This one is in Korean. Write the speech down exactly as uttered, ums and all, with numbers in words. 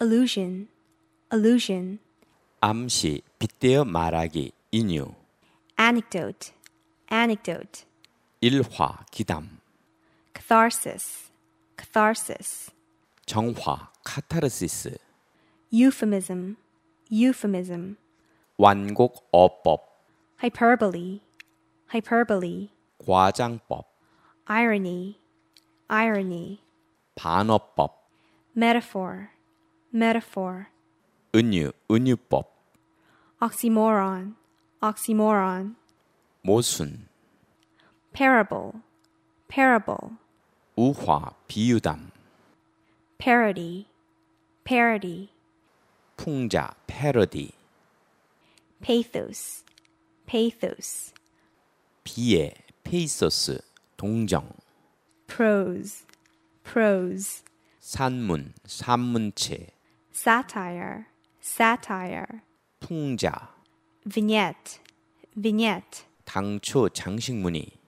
allusion, allusion. 암시, 빗대어 말하기, 인유. Anecdote, anecdote. 일화, 기담. Catharsis, catharsis. 정화, 카타르시스. Euphemism, euphemism. 완곡, 어법. Hyperbole, hyperbole. 과장법. Irony, irony. 반어법. Metaphor, metaphor. 은유, 은유법. Oxymoron, oxymoron. 모순. Parable, parable. 우화, 비유담. Parody, parody. 풍자, 패러디. Pathos, pathos. 비애, 페이소스, 동정. Prose, prose. 산문, 산문체. Satire, satire. 풍자. Vignette, vignette. 당초 장식무늬.